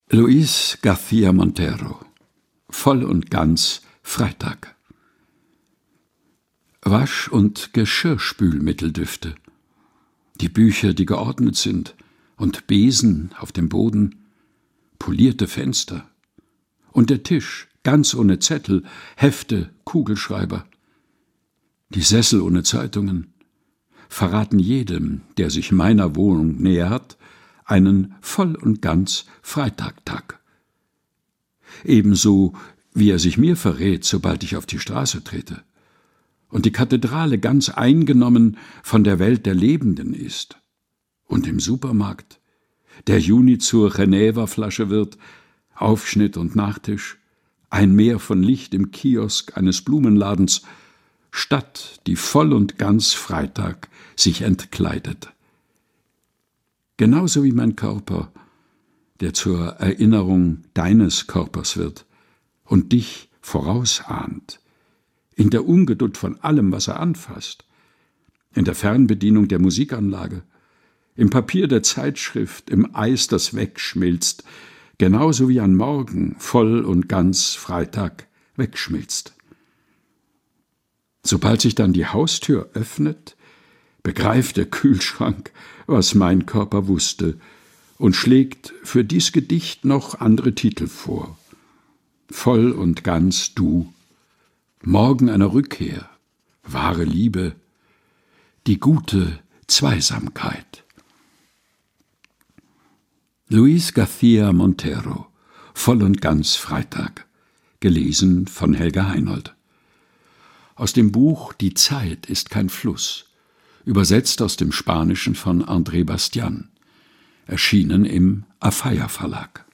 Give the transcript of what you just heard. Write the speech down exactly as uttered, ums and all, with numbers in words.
Luis García Montero. Voll und ganz Freitag. Wasch- und Geschirrspülmitteldüfte. Die Bücher, die geordnet sind, und Besen auf dem Boden, polierte Fenster. Und der Tisch, ganz ohne Zettel, Hefte, Kugelschreiber. Die Sessel ohne Zeitungen verraten jedem, der sich meiner Wohnung nähert, einen voll und ganz Freitagtag. Ebenso, wie er sich mir verrät, sobald ich auf die Straße trete und die Kathedrale ganz eingenommen von der Welt der Lebenden ist. Und im Supermarkt der Juni zur Geneva-Flasche wird, Aufschnitt und Nachtisch, ein Meer von Licht im Kiosk eines Blumenladens, Stadt, die voll und ganz Freitag sich entkleidet. Genauso wie mein Körper, der zur Erinnerung deines Körpers wird und dich vorausahnt, in der Ungeduld von allem, was er anfasst, in der Fernbedienung der Musikanlage, im Papier der Zeitschrift, im Eis, das wegschmilzt, genauso wie ein Morgen voll und ganz Freitag wegschmilzt. Sobald sich dann die Haustür öffnet, begreift der Kühlschrank, was mein Körper wusste, und schlägt für dies Gedicht noch andere Titel vor. Voll und ganz du, Morgen einer Rückkehr, wahre Liebe, die gute Zweisamkeit. Luis García Montero, Voll und ganz Freitag, gelesen von Helga Heinold. Aus dem Buch Die Zeit ist kein Fluss, übersetzt aus dem Spanischen von André Bastian, erschienen im Afaya Verlag.